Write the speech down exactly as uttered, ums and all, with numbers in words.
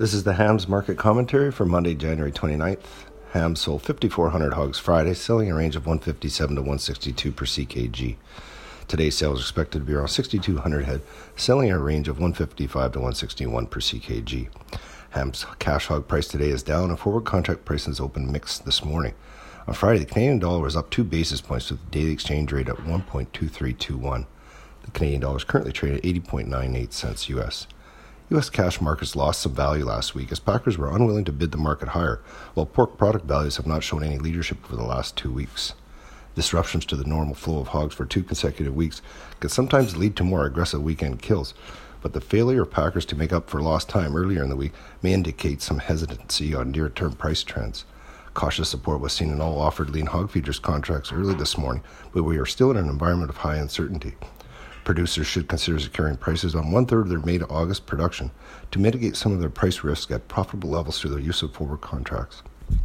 This is the Hams market commentary for Monday, January twenty-ninth. Hams sold fifty-four hundred hogs Friday, selling a range of one fifty-seven to one sixty-two per C K G. Today's sales are expected to be around sixty-two hundred head, selling a range of one fifty-five to one sixty-one per C K G. Hams cash hog price today is down, and forward contract prices opened mixed this morning. On Friday, the Canadian dollar was up two basis points with the daily exchange rate at one point two three two one. The Canadian dollar is currently trading at eighty point nine eight cents U S. U S cash markets lost some value last week as packers were unwilling to bid the market higher, while pork product values have not shown any leadership over the last two weeks. Disruptions to the normal flow of hogs for two consecutive weeks can sometimes lead to more aggressive weekend kills, but the failure of packers to make up for lost time earlier in the week may indicate some hesitancy on near-term price trends. Cautious support was seen in all offered lean hog feeders contracts early this morning, but we are still in an environment of high uncertainty. Producers should consider securing prices on one-third of their May to August production to mitigate some of their price risk at profitable levels through the use of forward contracts.